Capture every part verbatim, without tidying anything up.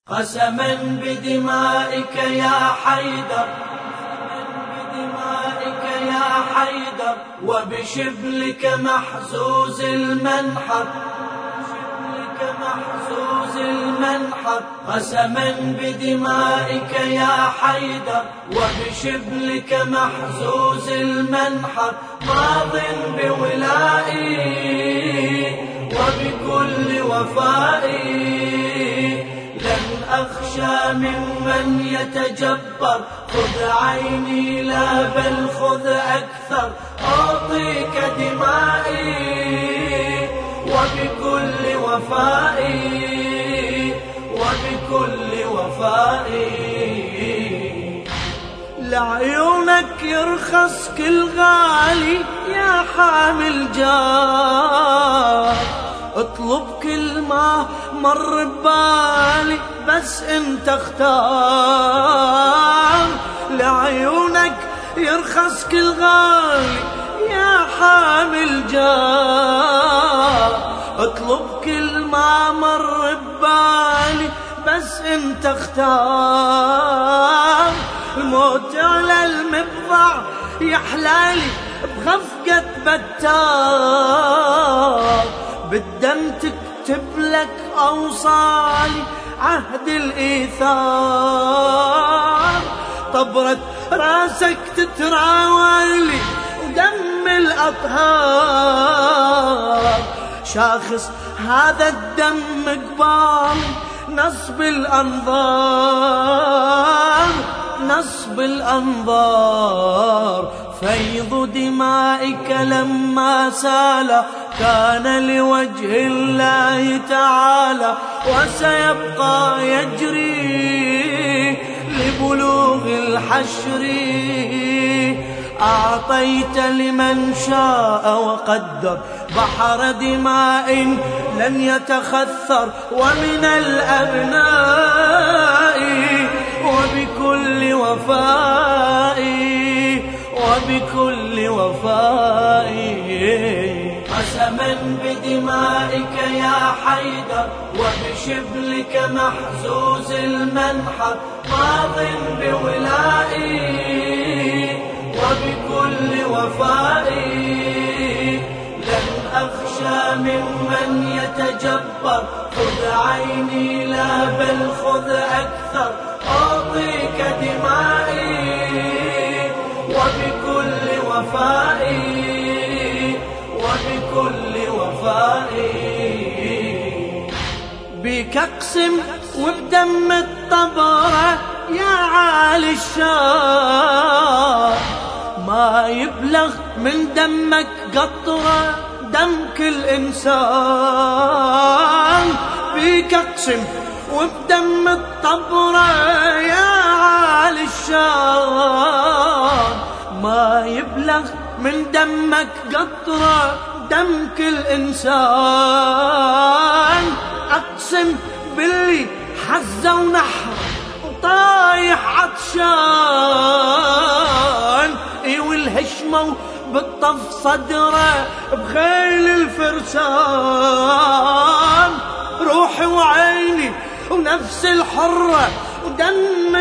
قسما بدمائك يا حيدر، بدمائك يا حيدر، وبشبلك محزوز المنحر، شبلك محزوز المنحر. قسما بدمائك يا حيدر، وبشبلك محزوز المنحر. ماض بولائي وبكل وفائي، لن أخشى ممن يتجبر. خذ عيني لا بل خذ أكثر، أعطيك دمائي وبكل وفائي، وبكل وفائي. لعيونك يرخص كل غالي يا حامل جار، اطلب كل ما مر ببالي بس انت اختار. لعيونك يرخص كل غالي يا حامل جار، اطلب كل ما مر ببالي بس انت اختار. الموت على المبضع يحلالي بخفقة بتار، بالدم تكتب لك أوصالي عهد الإيثار. طبرة راسك تتراولي ودم الأطهار، شاخص هذا الدم قبالي نصب الأنظار، نصب الأنظار. فيض دمائك لما سال كان لوجه الله تعالى، وسيبقى يجري لبلوغ الحشر. أعطيت لمن شاء وقدر بحر دماء لن يتخثر، ومن الأبناء وبكل وفائي، وبكل وفائي. قسما بدمائك يا حيدر، وبشبلك محزوز المنحر. ماض بولائي وبكل وفائي، لن أخشى ممن يتجبر. خذ عيني لا بل خذ أكثر، أعطيك دمائي وبكل وفائي، وبكل وفائي. بك أقسم وبدم الطبرة يا عالي الشان، ما يبلغ من دمك قطرة دم كل إنسان. بك أقسم وبدم الطبرة يا عالي الشان، ما يبلغ من دمك قطرة دم كل إنسان. أقسم باللي حزة ونحر وطايح عطشان، اي والهشمة بالطف صدره بخيل الفرسان. روحي وعيني ونفس الحرة ودم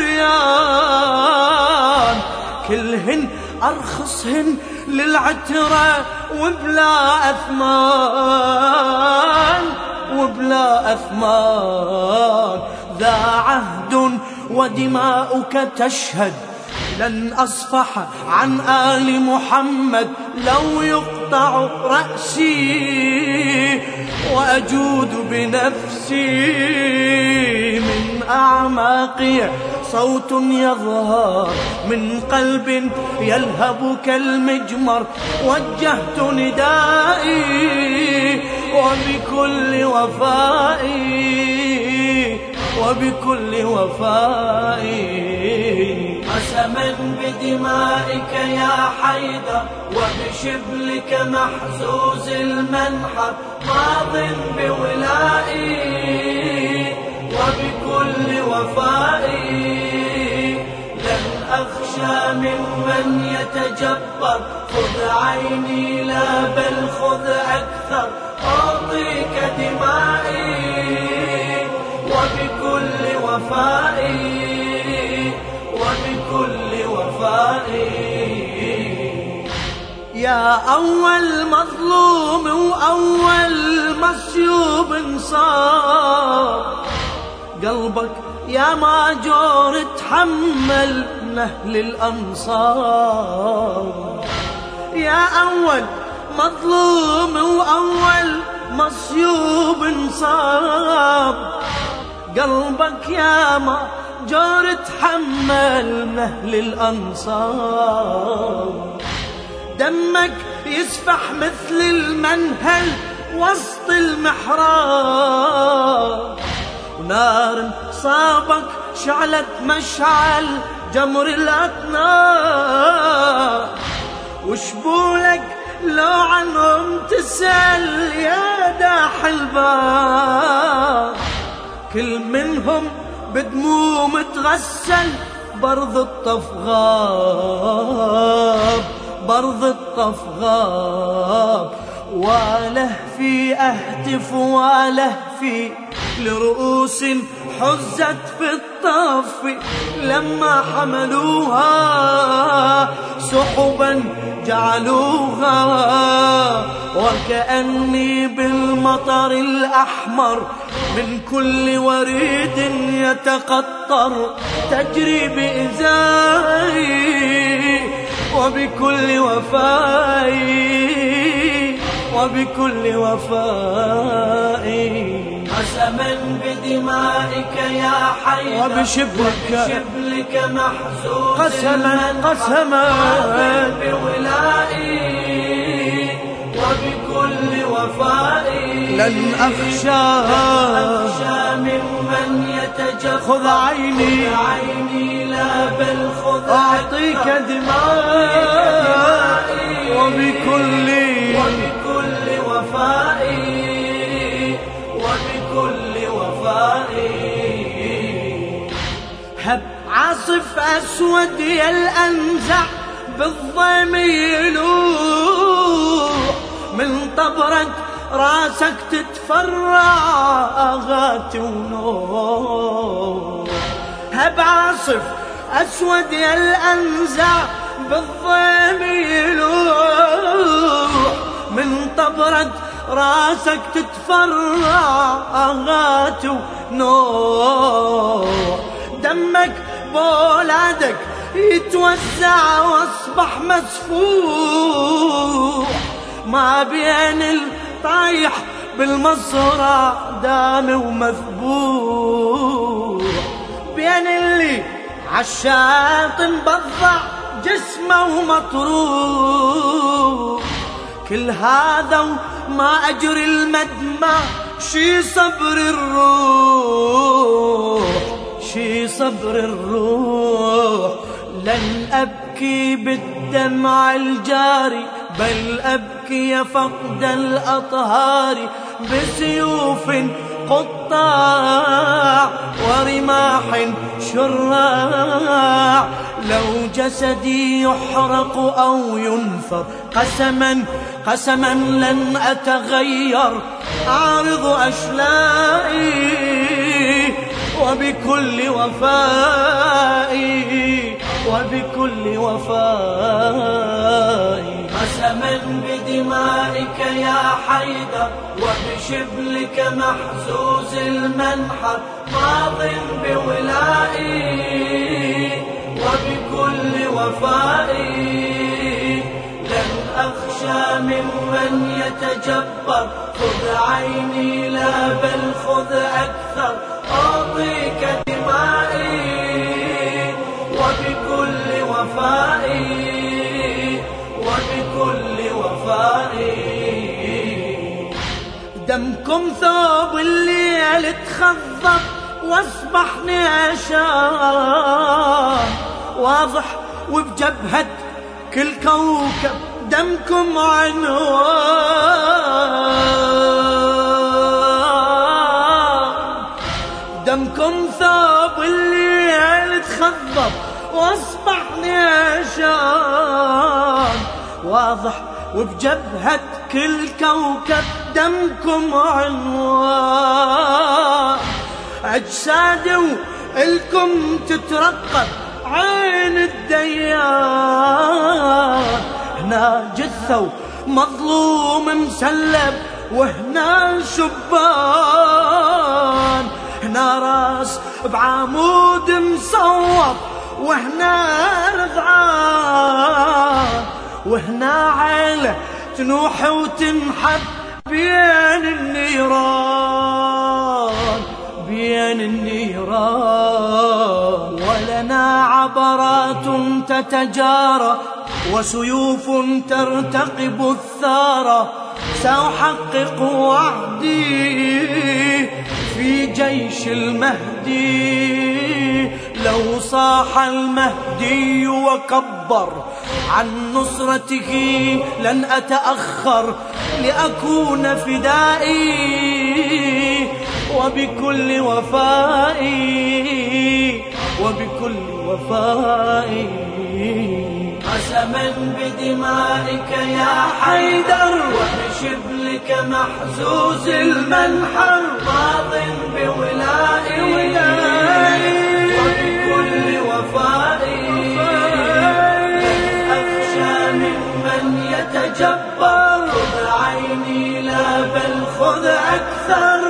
الشريان، كلهن أرخصهن للعترة وبلا أثمان، وبلا أثمان. ذا عهد ودماؤك تشهد، لن أصفح عن آل محمد لو يقطع رأسي، وأجود بنفسي. من أعماقي صوت يظهر من قلب يلهب كالمجمر، وجهت ندائي وبكل وفائي، وبكل وفائي. قسما بدمائك يا حيدر، وبشبلك محزوز المنحر. ماض بولائي وبكل وفائي، لن أخشى ممن يتجبر. خذ عيني لا بل خذ أكثر، أعطيك دمائي وبكل وفائي وبكل وفائي. يا أول مظلوم وأول مسيوب انصاب، قلبك يا ماجور تحمل نهل الأنصار. يا أول مظلوم وأول مصيوب انصاب، قلبك يا ماجور تحمل نهل الأنصار. دمك يسفح مثل المنهل وسط المحراب، ونار صابك شعلت مشعل جمر الأطناب. وشبولك لو عنهم تسأل يا داح الباب، كل منهم بدموم تغسل برض الطف غاب، برض الطف غاب. واله في أهتف واله في لرؤوس حزت في الطف، لما حملوها سحبا جعلوها. وكأني بالمطر الأحمر من كل وريد يتقطر تجري بإزاري وبكل وفائي وبكل وفائي. قسما بدمائك يا حي وبشبلك وبشبلك محزوز، قسما قسما بولائي وبكل وفائي. لن أخشى ممن يتجفى، خذ عيني عيني لا بل خذ أعطيك دمائي وبكل وبكل وفائي وبكل وفائي. هب عاصف أسود يلأنزع بالضيم يلوح، من طبرك راسك تتفرع آغات ونور. هب عاصف أسود يلأنزع بالضيم يلوح، من طبرك راسك تتفرع آغات ونور. دمك بولادك يتوزع واصبح مسفوح، ما بين الطايح بالمصرع دامي ومذبوح، بين اللي عالشاط مبضع جسمه ومطروح. كل هذا وما أجري المدمع، شي صبر الروح شي صبر الروح. لن أبكي بالدمع الجاري، بل أبكي فقد الأطهار بسيوف قطاع ورماح شراع. لو جسدي يحرق أو ينثر، قسما قسما لن أتغير، أعرض أشلائي وبكل وفائي وبكل وفائي. قسما بدمائك يا حيدر وبشبلك محزوز المنحر، ماض بولائي وبكل وفائي. لن أخشى ممن يتجبر، خذ عيني لا بل خذ أكثر، أعطيك دمائي وبكل وفائي وبكل وفائي. دمكم ثوب الليل تخضب واصبح نشان، واضح وبجبهة كل كوكب دمكم عنوان. دمكم ثوب الليل تخضب واصبح نشان، واضح وبجبهة كل كوكب دمكم عنوان. أجساد الكم تترقب عين الديان. هنا جثة مظلوم مسلب وهنا شبان، هنا راس بعمود مصوب وهنا رضعان، وهنا عيلة تنوح وتنحب بين النيران بين النيران. ولنا عبرات تتجارى وسيوف ترتقب الثارى، سأحقق وعدي في جيش المهدي. لو صاح المهدي وكبر عن نصرته لن أتأخر لأكون فدائي وبكل وفائي وبكل وفائي. قسما بدمائك يا حيدر وبشبلك محزوز المنحر، ماض بولائي وبكل وفائي. أخشى ممن يتجبر، خذ عيني لا بل خذ أكثر.